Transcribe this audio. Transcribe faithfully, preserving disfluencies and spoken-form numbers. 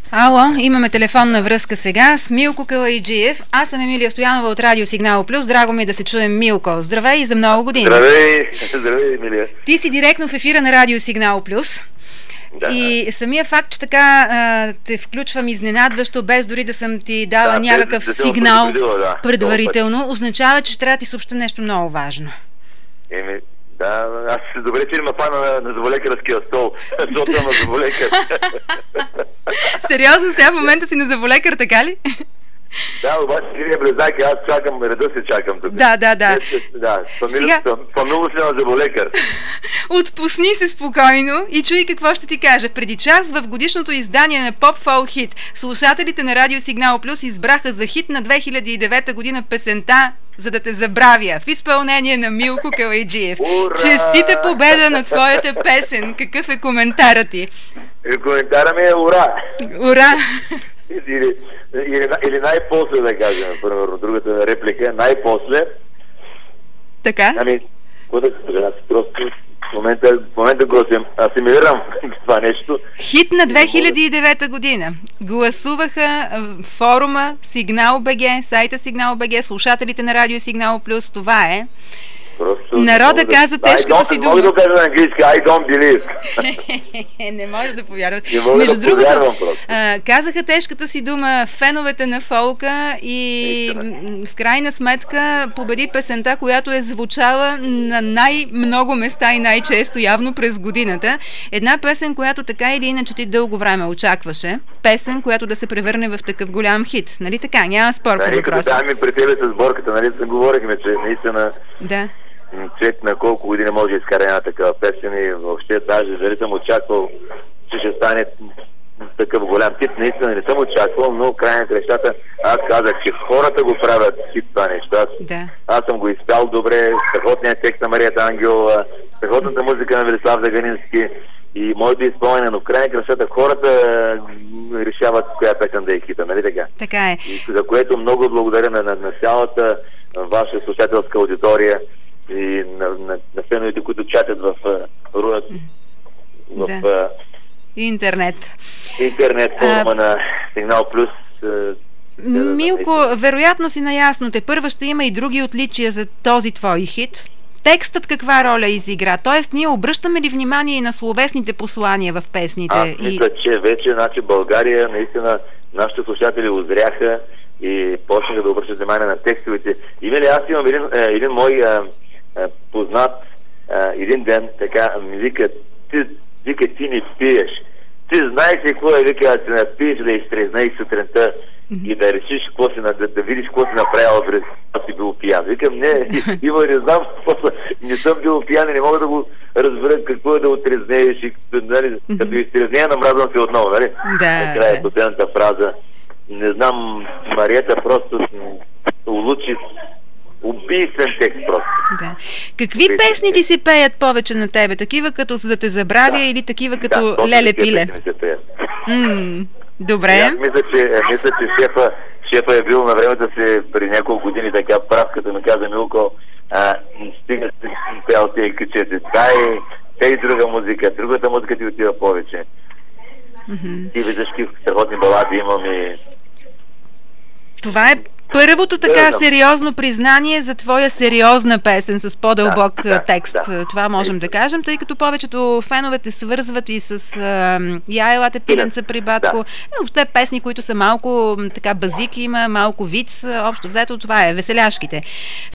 Ало, имаме телефонна връзка сега с Милко Калайджиев. Аз съм Емилия Стоянова от Радио Сигнал Плюс. Драго ми е да се чуем, Милко. Здравей и за много години. Здравей, здравей, Емилия. Ти си директно в ефира на Радио Сигнал Плюс. Да. И самия факт, че така а, те включвам изненадващо, без дори да съм ти дала да, някакъв да сигнал да, предварително, означава, че трябва да ти съобща нещо много важно. Еми, да, аз добре, че има пана на, на зъболекарския стол, защото съм на зъболекар. Сериозно, сега в момента си на зъболекар, така ли? Да, обаче Кирия Близнак, аз чакам, реда се чакам тук. Да, да, да. Да, фамилно си на зъболекар. Отпусни се спокойно и чуй какво ще ти кажа. Преди час в годишното издание на Pop Folk Hit слушателите на Радио Сигнал Плюс избраха за хит на две хиляди и девета година песента "За да те забравя" в изпълнение на Милко Калайджиев. Честита победа на твоята песен. Какъв е коментарът ти? Коментара ми е ура! Ура! Или, или, или най-после, да кажем, примерно, другата реплика, най-после. Така? Ами, какво да кажа, аз просто в момента, в момента го асимилирам това нещо. Хит на две хиляди и девета година. Гласуваха форума Сигнал БГ, сайта Сигнал БГ, слушателите на Радио Сигнал Плюс. Това е. Просто народа каза да... тежката си дума. Мога да кажа на английски I don't believe. Не можеш да повярваш. Между да другото, а, казаха тежката си дума феновете на фолка и в крайна сметка победи песента, която е звучала на най-много места и най-често явно през годината. Една песен, която така или иначе ти дълго време очакваше. Песен, която да се превърне в такъв голям хит. Нали така? Няма спор по въпроса. Да, ми при тебе с сборката, нали говорихме, че наистина... Да. Човек на колко години може да изкара една такава песен и въобще даже дали съм очаквал, че ще стане такъв голям хит. Наистина не съм очаквал, но край на крещата аз казах, че хората го правят хит това нещо. Аз, да. аз съм го изпял добре, страхотният текст на Марията Ангел, страхотната музика на Велислав Заганински и моето изпълнение, но в край на крещата хората решават коя песен да е хита, нали така? Така е. И за което много благодаря на, на, на цялата ваша слушателска аудитория и на, на, на феновете, които чатят в, в, в да. интернет. Интернет форма а... на Сигнал Плюс. Милко, вероятно си наясно, те първа ще има и други отличия за този твой хит. Текстът каква роля изигра? Тоест, ние обръщаме ли внимание и на словесните послания в песните? Аз мисля, и... че вече, значи, България, наистина, нашите слушатели озряха и почнаха да обръщат внимание на текстовете. Има ли, аз имам един, е, един мой е, е, познат е, един ден, така, ми вика, ти, вика, ти не пиеш. Ти знаеш ли какво е, вика, да се напиеш, да изтрезнеш сутринта и да решиш какво си, да, да видиш какво си направил, ако си бил пиян. Викам, не, има, не знам, не съм бил пиян и не мога да го разбера какво е да отрезнееш и нали, като изтрезнея, намразвам се отново, нали? Да, накрая да. последната фраза. Не знам, Мариета просто улучи убийствен текст просто. Да. Какви убийствен песни ти се пеят повече на тебе? Такива като "За да те забравя" да. или такива като да, "Леле пиле"? М- добре. И аз мисля, че, мисля, че шефа, шефа е бил на времето си при няколко години така прав, като ми каза: Милко, а, стига си пел тези качети. Дай, тей друга музика, другата музика ти отива повече. Mm-hmm. Ти виждаш какви страхотни балади имам и... Това е първото така сериозно признание за твоя сериозна песен с по-дълбок да, текст. Да, това можем да кажем, тъй като повечето феновете свързват и с "Я елате пиленца при батко". Да. Въобще песни, които са малко така базик, има малко виц. Общо взето това е веселяшките.